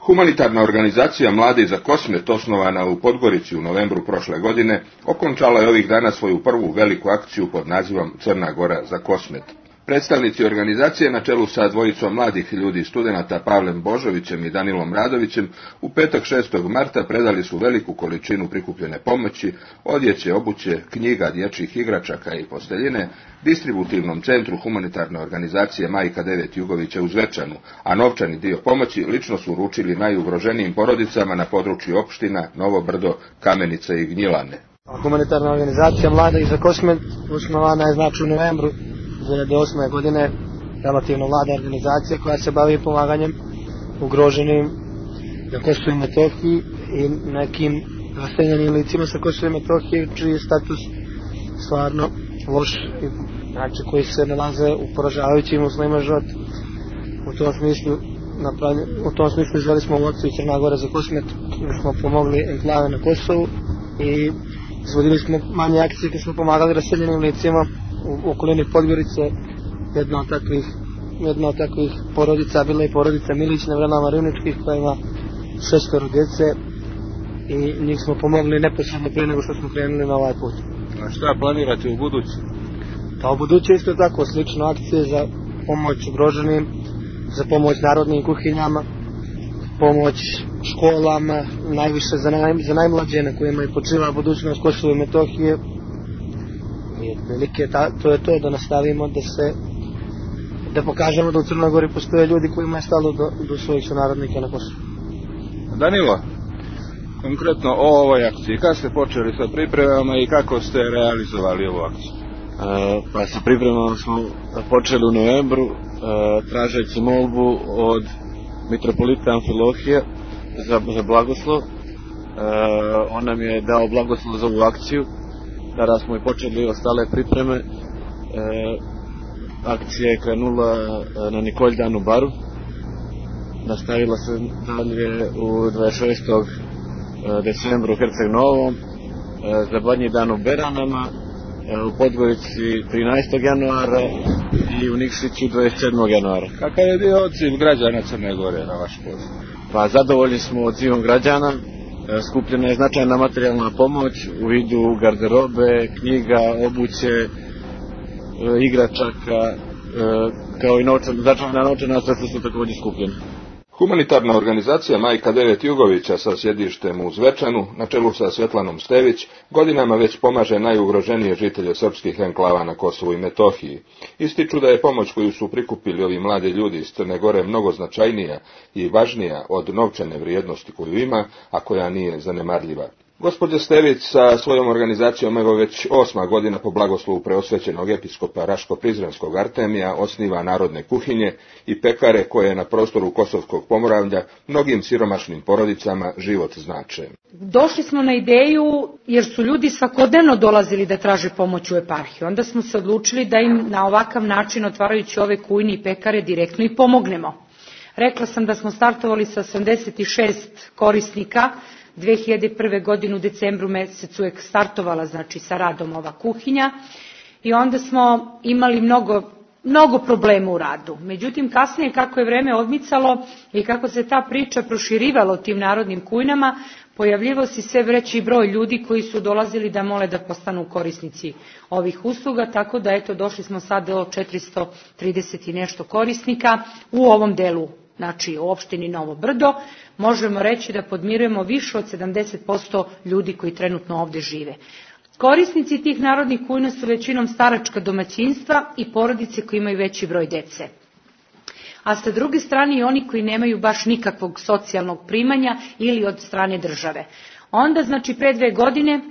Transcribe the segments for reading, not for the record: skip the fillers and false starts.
Humanitarna organizacija Mladi za Kosmet, osnovana u Podgorici u novembru prošle godine, okončala je ovih dana svoju prvu veliku akciju pod nazivom Crna Gora za Kosmet. Predstavnici organizacije na čelu sa dvojicom mladih ljudi i studenata Pavlem Božovićem i Danilom Radovićem u petak 6. marta predali su veliku količinu prikupljene pomoći, odjeće, obuće, knjiga, dječjih igračaka i posteljine distributivnom centru humanitarne organizacije Majka 9 Jugovića u Zvečanu, a novčani dio pomoći lično su uručili najugroženijim porodicama na području opština Novo Brdo, Kamenice i Gnjilane. Humanitarna organizacija Mladi za Kosmet osnovana je u novembru 2008. godine, relativno mlada organizacija koja se bavi pomaganjem ugroženim na Kosovu i Metohiji i nekim raseljenim licima sa Kosova i Metohije čiji je status stvarno loš, znači koji se nalaze u poražavajućim uslovima života. U tom smislu izveli smo u akciju Crna Gora za Kosmet, gdje smo pomogli enklave na Kosovu i izvodili smo manje akcije gdje smo pomagali raseljenim licima u okolini Podgorice. Jedna od takvih porodica bila je porodica Milić na Vranama Rivničkih koja ima 6 djece i njih smo pomogli neposredno prije nego što smo krenuli na ovaj put. A šta planirate u budući? Pa u budući isto tako slično akcije za pomoć ugroženim, za pomoć narodnim kuhinjama, pomoć školama, najviše za najmlađe na kojima je počiva budućnost Kosova i Metohije. I otprilike to je to, da nastavimo da pokažemo da u Crnoj Gori postoje ljudi kojima je stalo do svojih sunarodnika na Kosovu. Danilo, konkretno o ovoj akciji, kada ste počeli sa pripremama i kako ste realizovali ovu akciju? Pa sa pripremama smo počeli u novembru, tražeći molbu od mitropolita Amfilohija za blagoslov. On nam je dao blagoslov za ovu akciju. Tada smo i počeli ostale pripreme. Akcija je krenula na Nikoljdan u Baru. Nastavila se dalje u 26. decembru u Herceg Novom, za Badnji dan u Beranama, u Podgorici 13. januara i u Nikšiću 27. januara. Kakav je bio odziv građana Crne Gore na vaš poziv? Pa zadovoljni smo odzivom građana. Skupljena je značajna materijalna pomoć u vidu garderobe, knjiga, obuće, igračaka, kao i značajna novčana sredstva su također skupljena. Humanitarna organizacija Majka 9 Jugovića sa sjedištem u Zvečanu, na čelu sa Svetlanom Stević, godinama već pomaže najugroženije žitelje srpskih enklava na Kosovu i Metohiji. Ističu da je pomoć koju su prikupili ovi mladi ljudi iz Crne Gore mnogo značajnija i važnija od novčane vrijednosti koju ima, a koja nije zanemarljiva. Gospođa Stević sa svojom organizacijom evo već 8. godina po blagoslovu preosvećenog episkopa Raško-Prizrenskog Artemija osniva narodne kuhinje i pekare koje na prostoru Kosovskog Pomoravlja mnogim siromašnim porodicama život znače. Došli smo na ideju jer su ljudi svakodnevno dolazili da traže pomoć u eparhiju. Onda smo se odlučili da im na ovakav način, otvarajući ove kujne i pekare, direktno i pomognemo. Rekla sam da smo startovali sa 86 korisnika. 2001. godine u decembru mjesecu je startovala sa radom ova kuhinja i onda smo imali mnogo problema u radu. Međutim, kasnije kako je vreme odmicalo i kako se ta priča proširivala o tim narodnim kujnama, pojavljivao se sve veći broj ljudi koji su dolazili da mole da postanu korisnici ovih usluga, tako da došli smo sad do 430 i nešto korisnika u ovom delu. Znači u opštini Novo Brdo, možemo reći da podmirujemo više od 70% ljudi koji trenutno ovdje žive. Korisnici tih narodnih kujna su većinom staračka domaćinstva i porodice koji imaju veći broj dece. A sa druge strane i oni koji nemaju baš nikakvog socijalnog primanja ili od strane države. Onda, pre 2 godine,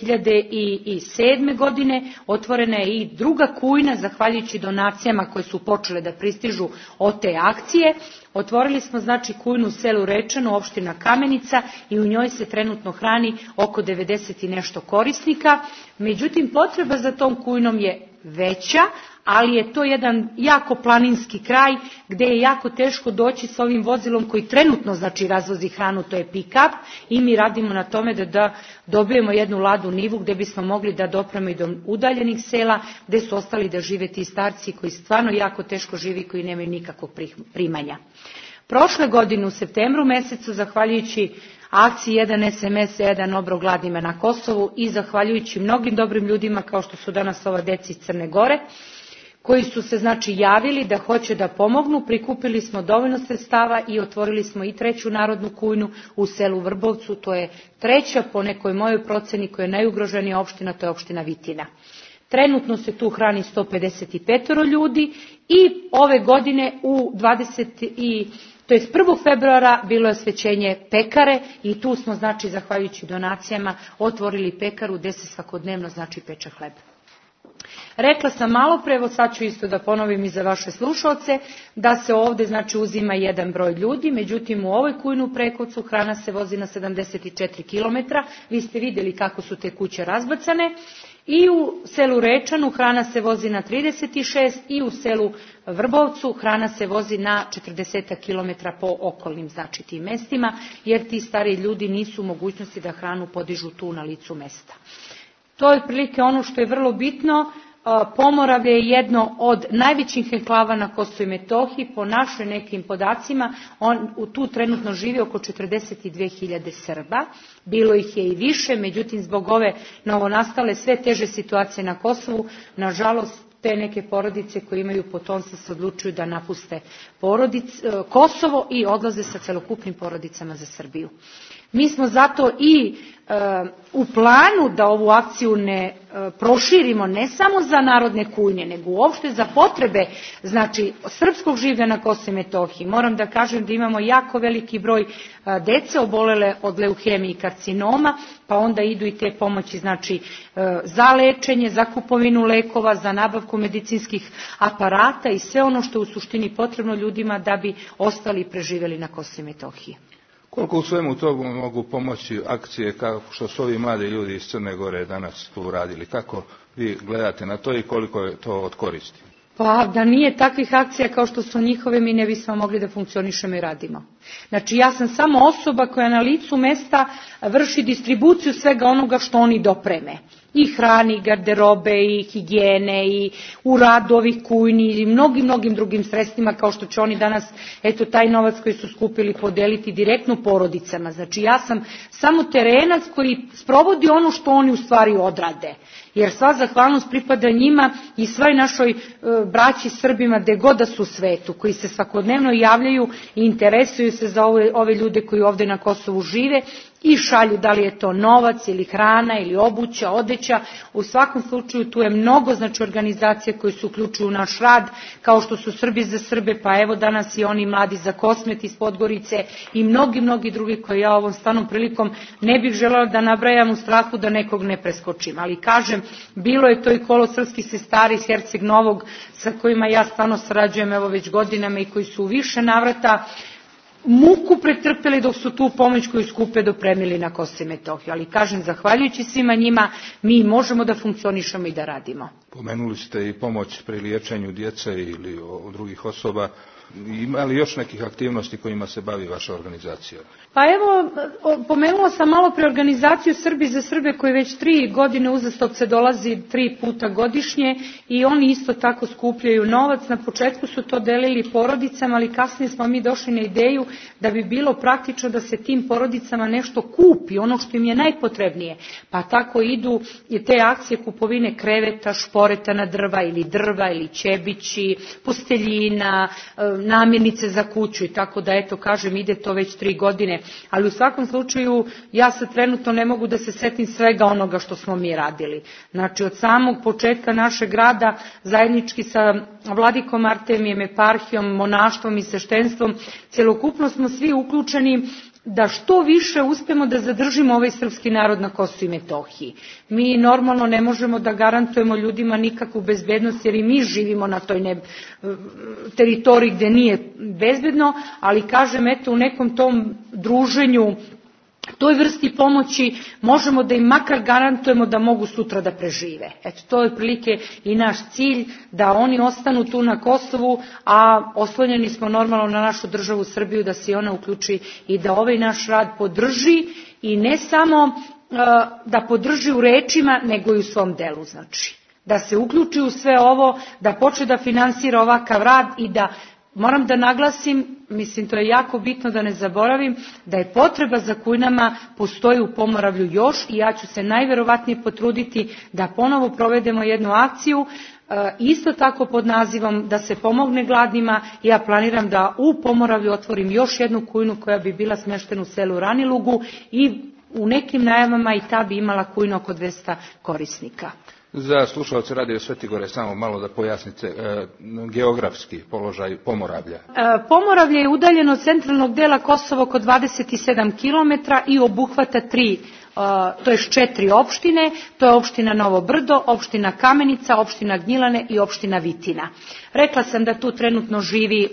2007. godine, otvorena je i druga kujna, zahvaljujući donacijama koje su počele da pristižu od te akcije. Otvorili smo, kujnu u selu Rečano, opština Kamenica, i u njoj se trenutno hrani oko 90 i nešto korisnika. Međutim, potreba za tom kujnom je veća, ali je to jedan jako planinski kraj gdje je jako teško doći s ovim vozilom koji trenutno razvozi hranu, to je pick-up, i mi radimo na tome da dobijemo jednu Ladu Nivu gdje bismo mogli da dopremo i do udaljenih sela gdje su ostali da žive ti starci koji stvarno jako teško živi, koji nemaju nikakvog primanja. Prošle godine u septembru mesecu, zahvaljujući akciji 1 SMS, 1 obrok gladnima na Kosovu i zahvaljujući mnogim dobrim ljudima kao što su danas ova deca iz Crne Gore, koji su se javili da hoće da pomognu, prikupili smo dovoljno sredstava i otvorili smo i 3. narodnu kujnu u selu Vrbovcu, to je 3. po nekoj mojoj proceni koja je najugroženija opština, to je opština Vitina. Trenutno se tu hrani 155 ljudi i ove godine u 1. februara bilo je osvećenje pekare i tu smo, zahvaljujući donacijama, otvorili pekaru gde se svakodnevno, peče hleb. Rekla sam malo pre, evo sad ću isto da ponovim i za vaše slušalce, da se ovde uzima jedan broj ljudi, međutim u ovoj kujnu u Prekovcu hrana se vozi na 74 km, vi ste vidjeli kako su te kuće razbacane, i u selu Rečanu hrana se vozi na 36 i u selu Vrbovcu hrana se vozi na 40 km po okolnim tim mestima, jer ti stari ljudi nisu u mogućnosti da hranu podižu tu na licu mesta. To je otprilike ono što je vrlo bitno. Pomoravlje je jedno od najvećih enklava na Kosovu i Metohiji, po našoj nekim podacima, tu trenutno živi oko 42.000 Srba, bilo ih je i više, međutim zbog ove novonastale sve teže situacije na Kosovu, nažalost te neke porodice koje imaju potomstvo se odlučuju da napuste Kosovo i odlaze sa celokupnim porodicama za Srbiju. Mi smo zato i u planu da ovu akciju ne proširimo ne samo za narodne kujne, nego uopšte za potrebe srpskog življa na Kosovu i Metohiji. Moram da kažem da imamo jako veliki broj dece obolele od leukemije i karcinoma, pa onda idu i te pomoći za lečenje, za kupovinu lekova, za nabavku medicinskih aparata i sve ono što je u suštini potrebno ljudima da bi ostali i preživjeli na Kosovu i Metohiji. Koliko u svemu togu mogu pomoći akcije kao što su ovi mladi ljudi iz Crne Gore danas tu uradili? Kako vi gledate na to i koliko je to od koristi? Pa da nije takvih akcija kao što su njihove, mi ne bismo mogli da funkcionišemo i radimo. Ja sam samo osoba koja na licu mesta vrši distribuciju svega onoga što oni dopreme. I hrani, i garderobe, i higijene, i u radu ovih kujni, i mnogim drugim sredstvima, kao što će oni danas, taj novac koji su skupili podeliti direktno porodicama. Ja sam samo terenac koji sprovodi ono što oni u stvari odrade. Jer sva zahvalnost pripada njima i svoj našoj braći Srbima gde god da su u svetu, koji se svakodnevno javljaju i interesuju se za ove ljude koji ovde na Kosovu žive i šalju, da li je to novac ili hrana ili obuća, odeća. U svakom slučaju tu je mnogo organizacija koje se uključuju u naš rad, kao što su Srbi za Srbe, pa evo danas i oni mladi za Kosmet iz Podgorice i mnogi drugi koje ja ovom stvarnom prilikom ne bih želela da nabrajam u strahu da nekog ne preskočim. Ali kažem, bilo je to i kolo srpskih sestara iz Herceg Novog sa kojima ja stvarno sarađujem evo već godinama i koji su u više navrata muku pretrpeli dok su tu pomoć koju skupe dopremili na Kosovu i Metohiju. Ali kažem, zahvaljujući svima njima, mi možemo da funkcionišemo i da radimo. Pomenuli ste i pomoć pri liječenju djece ili drugih osoba. Ima li još nekih aktivnosti kojima se bavi vaša organizacija? Pa evo, pomenula sam malo pre organizaciju Srbi za Srbe koji već 3 godine uzastopce dolazi 3 puta godišnje i oni isto tako skupljaju novac. Na početku su to delili porodicama, ali kasnije smo mi došli na ideju da bi bilo praktično da se tim porodicama nešto kupi, ono što im je najpotrebnije. Pa tako idu i te akcije kupovine kreveta, šporetana drva ili ćebići, posteljina, namirnice za kuću i tako da kažem ide to već 3 godine, ali u svakom slučaju ja se trenutno ne mogu da se setim svega onoga što smo mi radili. Od samog početka našeg rada zajednički sa vladikom Artemijem, eparhijom, monaštvom i sveštenstvom, celokupno smo svi uključeni da što više uspemo da zadržimo ovaj srpski narod na Kosovu i Metohiji. Mi normalno ne možemo da garantujemo ljudima nikakvu bezbednost jer i mi živimo na toj teritoriji gde nije bezbedno, ali kažem u nekom tom druženju, toj vrsti pomoći možemo da im makar garantujemo da mogu sutra da prežive. To je otprilike i naš cilj, da oni ostanu tu na Kosovu, a oslonjeni smo normalno na našu državu Srbiju da se i ona uključi i da ovaj naš rad podrži i ne samo da podrži u rečima, nego i u svom delu. Da se uključi u sve ovo, da počne da finansira ovakav rad i da moram da naglasim, mislim to je jako bitno da ne zaboravim, da je potreba za kujnama postoji u Pomoravlju još i ja ću se najverovatnije potruditi da ponovo provedemo jednu akciju, isto tako pod nazivom da se pomogne gladnima. Ja planiram da u Pomoravlju otvorim još jednu kujnu koja bi bila smještena u selu Ranilugu i u nekim najavama i ta bi imala kujnu oko 200 korisnika. Za slušalce Radio Svetigore samo malo da pojasnite geografski položaj Pomoravlja. Pomoravlje je udaljeno od centralnog dela Kosova oko 27 km i obuhvata to je 4 opštine, to je opština Novo Brdo, opština Kamenica, opština Gnjilane i opština Vitina. Rekla sam da tu trenutno živi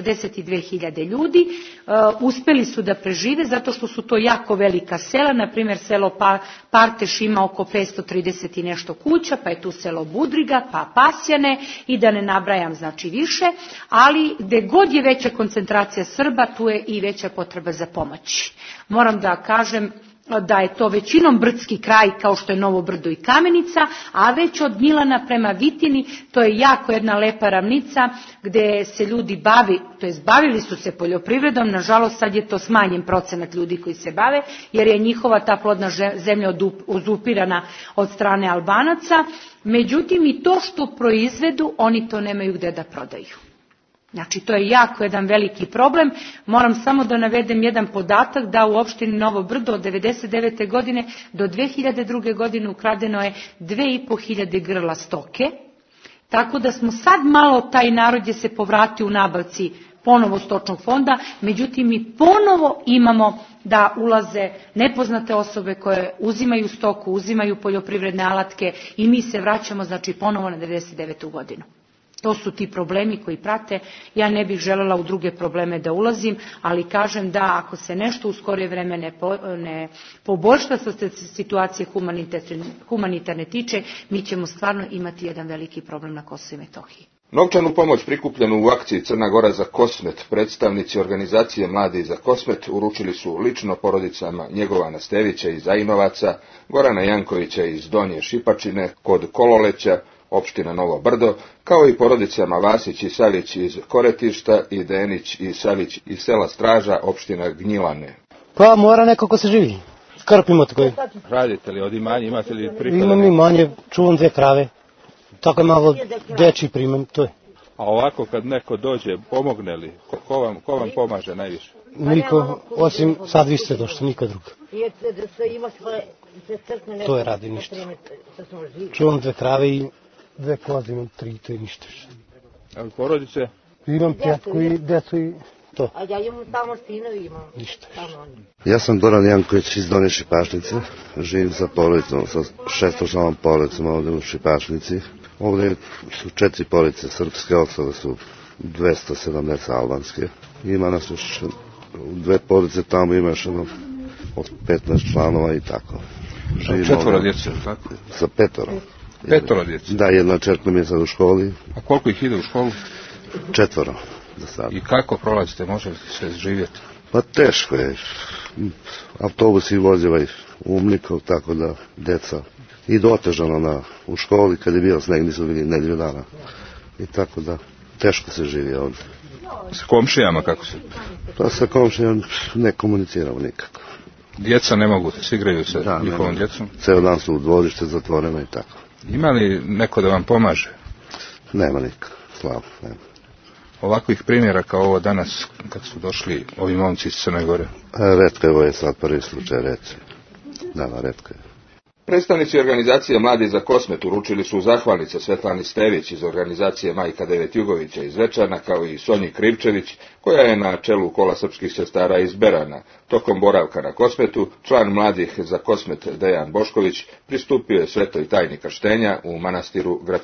42.000 ljudi, uspeli su da prežive zato što su to jako velika sela, na primjer selo Parteš ima oko 530 i nešto kuća, pa je tu selo Budriga, pa Pasjane i da ne nabrajam znači više, ali gde god je veća koncentracija Srba, tu je i veća potreba za pomoć. Moram da kažem da je to većinom brdski kraj kao što je Novo Brdo i Kamenica, a već od Gnjilana prema Vitini to je jako jedna lepa ravnica gde se ljudi bavili su se poljoprivredom, nažalost sad je to smanjen procenat ljudi koji se bave jer je njihova ta plodna zemlja uzurpirana od strane Albanaca, međutim i to što proizvedu oni to nemaju gde da prodaju. Znači, to je jako jedan veliki problem. Moram samo da navedem jedan podatak da u opštini Novo Brdo od 1999. godine do 2002. godine ukradeno je 2.500 grla stoke. Tako da smo sad malo, taj narod je se povratio u nabavci ponovo stočnog fonda, međutim mi ponovo imamo da ulaze nepoznate osobe koje uzimaju stoku, uzimaju poljoprivredne alatke i mi se vraćamo znači ponovo na 1999. godinu. To su ti problemi koji prate. Ja ne bih željela u druge probleme da ulazim, ali kažem da ako se nešto u skorije vreme ne poboljša sa situacije humanitarne tiče, mi ćemo stvarno imati jedan veliki problem na Kosovu i Metohiji. Novčanu pomoć prikupljenu u akciji Crna Gora za Kosmet predstavnici organizacije Mladi za Kosmet uručili su lično porodicama Njegovana Stevića iz Ajinovaca, Gorana Jankovića iz Donje Šipačine kod Kololeća, opština Novo Brdo, kao i porodicama Vasić i Savić iz Koretišta i Denić i Savić iz sela Straža, opština Gnjilane. Pa mora neko ko se živi. Skrp imate koji. Radite li od imanja, imate li prihoda? Imam imanje, čuvam 2 krave. Tako je malo dečji primam, to je. A ovako kad neko dođe, pomogne li? Ko vam pomaže najviše? Niko, osim sad vi ste došli, niko drugo. To je radi ništa. Čuvam 2 krave i 2 koze, imam 3, to je ništa. A porodice? Imam pjetku i decu i to. A ja imam tamo sinovi, imam. Ništa. Ja sam Goran Janković iz Donje Šipašnice, živim sa porodicom, sa 600 porodicom ovdje u Šipašnici. Ovdje su 4 porodice srpske, ostale su 270 albanske. Ima nas još 2 porodice, tamo ima još od 15 članova i tako. 4 djece, tako? Sa 5. 5 djece? Da, jedna čerka mi je sad u školi. A koliko ih ide u školu? 4 za sad. I kako prolazite, može li se živjeti? Pa teško je. Autobusi vozila ih umnikov, tako da djeca idu otežano u školi, kad je bio sneg, nisu bili nedjelju dana. I tako da teško se živi ovdje. S komšijama kako se? Pa sa komšijama ne komuniciramo nikako. Djeca ne mogu, se igraju sa njihovom djecom? Ceo dan su u dvorište zatvoreno i tako. Ima li neko da vam pomaže? Nema niko, slabo, nema. Ovakvih primjera kao ovo danas kad su došli ovi momci iz Crne Gore? Retko je, ovo je sad prvi slučaj, recimo. Da, retko je. Predstavnici organizacije Mladi za Kosmet uručili su zahvalnice Svetlani Stević iz organizacije Majka Devet Jugovića iz Večana, kao i Sonji Krivčević, koja je na čelu kola srpskih sestara iz Berana. Tokom boravka na Kosmetu, član Mladih za Kosmet Dejan Bošković pristupio je svetoj tajni krštenja u manastiru Gračanin.